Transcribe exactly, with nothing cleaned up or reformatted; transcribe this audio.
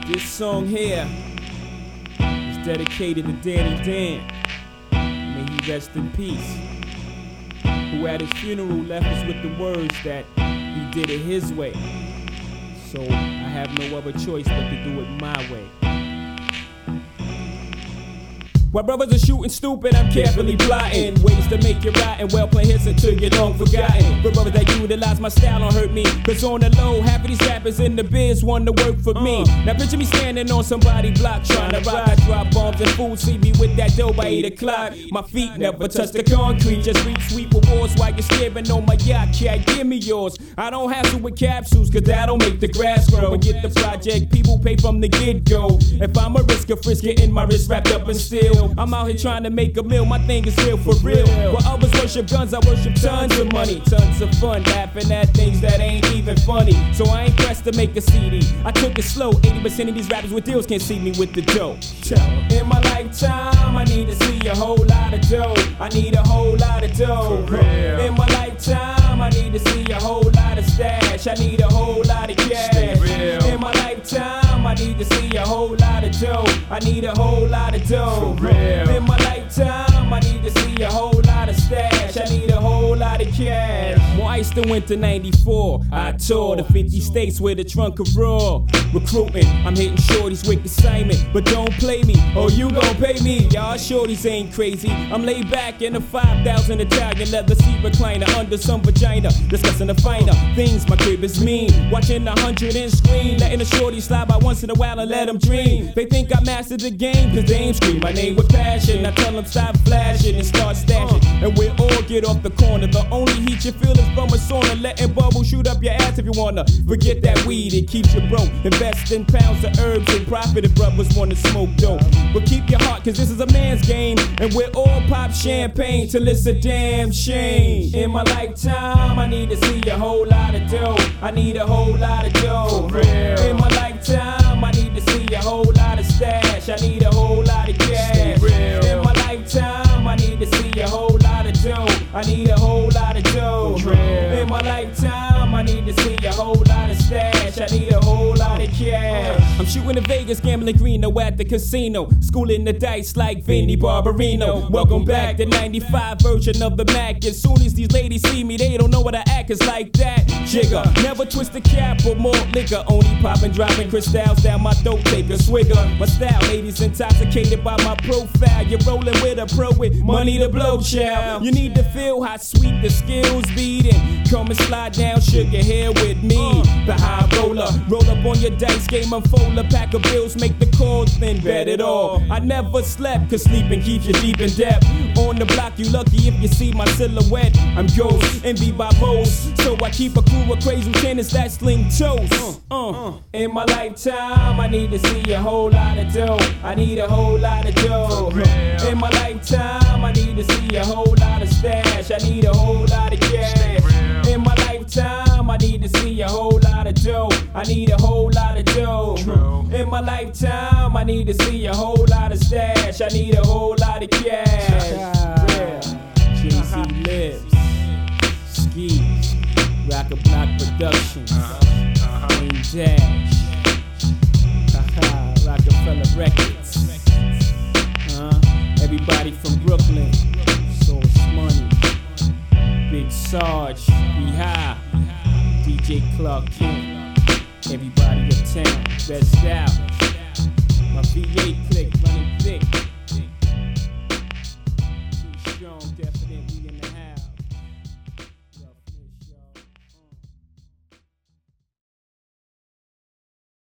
This song here is dedicated to Danny Dan. May he rest in peace. Who at his funeral left us with the words that he did it his way. So I have no other choice but to do it my way. While brothers are shooting stupid, I'm carefully plotting ways to make you rotten, well playing hits until you're long forgotten. But brothers that utilize my style don't hurt me, cause on the low, half of these rappers in the biz want to work for me. Now picture me standing on somebody's block trying to rock. I drop bombs and fools see me with that dough by eight o'clock. My feet never touch the concrete, just reach sweep awards while you're staring on my yacht. Cat, give me yours. I don't hassle with capsules, cause that'll make the grass grow. And get the project, people pay from the get-go. If I'm a risk of frisk, getting my wrist wrapped up in steel. I'm out here trying to make a meal, my thing is real for real. While others worship guns, I worship tons of money. Tons of fun, laughing at things that ain't even funny. So I ain't pressed to make a C D. I took it slow, eighty percent of these rappers with deals can't see me with the dough. In my lifetime, I need to see a whole lot of dough. I need a whole lot of dough. In my lifetime, I need to see a whole lot of stash. I need a whole lot of cash. In my lifetime, I need to see a whole lot of dough. I need a whole lot of dough. In my lifetime, I need to see a whole lot of stash. I need a whole lot of cash. More ice than winter ninety-four. I toured the fifty states with a trunk of raw. Recruiting, I'm hitting shorties with assignment. But don't play me, or you gon' pay me. Y'all shorties ain't crazy. I'm laid back in a five thousand Italian leather seat recliner under some vagina. Discussing the finer things, my crib is mean. Watching a hundred inch screen, letting a shorty slide by once in a while and let them dream. They think I mastered the game, cause they ain't scream my name with passion. I tell them stop flashing and start stashing. And we'll all get off the corner. The only heat you feel is from a sauna. Letting bubbles shoot up your ass if you wanna. Forget that weed, it keeps you broke. Invest in pounds of herbs and profit if brothers wanna smoke dope. But keep your heart, cause this is a man's game. And we'll all pop champagne till it's a damn shame. In my lifetime, I need to see a whole lot of dough. I need a whole lot of dough. In my lifetime, I need to see a whole lot of stash. I need a whole lot of cash. In my lifetime, I need to see a whole lot of dough. I need a whole lot of dough. In my lifetime, I need to see a whole lot of stash. I need a whole lot of cash. I'm shooting in Vegas, gambling Reno at the casino. Schooling the dice like Vinny Barbarino. Welcome back to ninety-five version of the Mac. As soon as these ladies see me, they don't know what I act is like that. Jigger, never twist the cap or more liquor. Only popping, dropping crystals down my throat, take a swigger. My style, ladies intoxicated by my profile. You're rolling with a pro with money to blow, child. You need to feel how sweet the skills beating. Come and slide down, sugar hair with me. The high roller, roll up on your dice game, unfold a pack of bills, make the calls, then bet it all. I never slept, cause sleeping keeps you deep in depth. On the block, you lucky if you see my silhouette. I'm ghost, envy by most. So I keep a crew of crazy lieutenants that sling toast. Uh, uh. In my lifetime, I need to see a whole lot of dough. I need a whole lot of dough. In my lifetime, I need to see a whole lot of stash. I need a whole lot of cash. In my lifetime, I need to see a whole lot of dough. I need a whole lot of dough. In my lifetime, I need to see a whole lot of stash. I need a whole lot of cash. Yeah. J C Lives, Skis, Rock a Block Productions, Wayne Dash, Rockefeller Records. Uh, everybody from Brooklyn, Source Money, Big Sarge, B-High, D J Clark King, everybody uptown, best out. My V eight